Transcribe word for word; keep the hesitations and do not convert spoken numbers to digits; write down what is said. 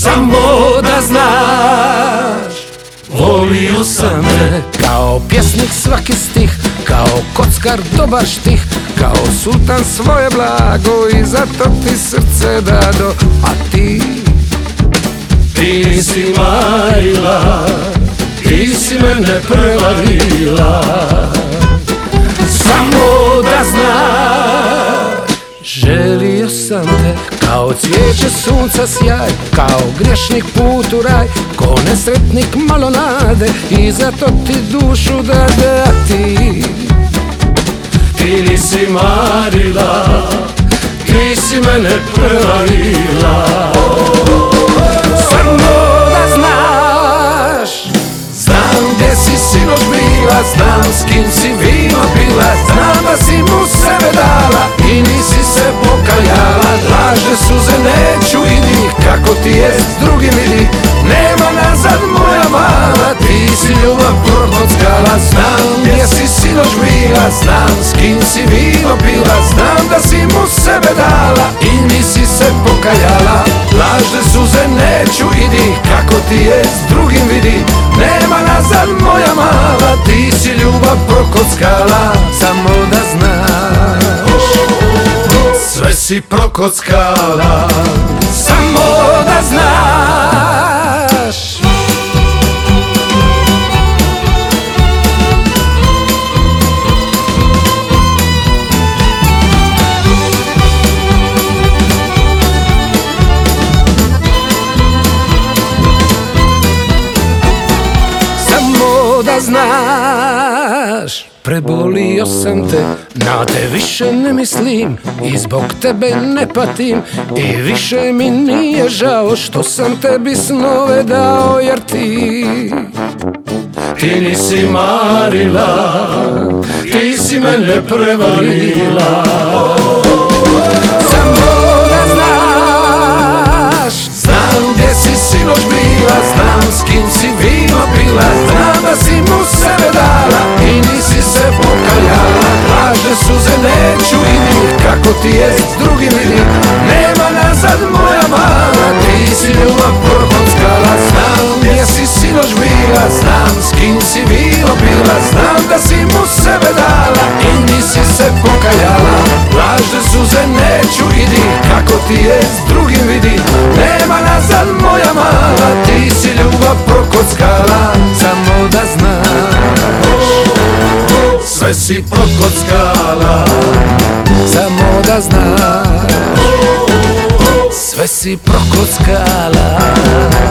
samo da znaš, volio sam te. Kao pjesnik svaki stih, kao kockar dobar štih, kao sultan svoje blago i zato ti srce dado. A ti, ti si Marila, ti si mene prevarila. Samo da znaš, želio sam te kao cvijeće sunca sjaj, kao griješnik put u raj, ko nesretnik malo nade i zato ti dušu dade. A ti, ti nisi Marila, ti si mene prevarila. samo da znaš, Znam gdje si sinoć bila, znam s kim si vino pila, znam da si mu sebe dala i nisi se pokajala. Lažne suze neću idi, kako ti je s drugim vidi, nema nazad moja mala, ti si ljubav prokockala. Znam gdje si sinoć bila, znam s kim si vino pila, znam da si mu sebe dala i nisi se pokajala. Lažne suze neću idi, kako ti je s drugim vidi, nema nazad moja mala, ti si ljubav prokockala. samo da znaš, sve si prokockala. samo da znaš. Samo da znaš, prebolio sam te, na te više ne mislim i zbog tebe ne patim i više mi nije žao što sam tebi snove dao, jer ti, ti nisi Marila, ti si mene prevarila. samo da znaš, Znam gdje si sinoć bila, znam s kim si vino pila, znam da si mu sebe dala i nisi se pokajala. Lažne suze neću idi, kako ti je s drugim vidi, nema nazad moja mala, ti si ljubav prokockala. Znam gdje si sinoć bila, znam s kim si vino pila, znam da si mu sebe dala i nisi se pokajala. Lažne suze neću idi, kako ti je s drugim vidi, nema nazad moja mala, ti si ljubav prokockala. samo da znaš, sve si prokockala. samo da znaš, sve si prokockala.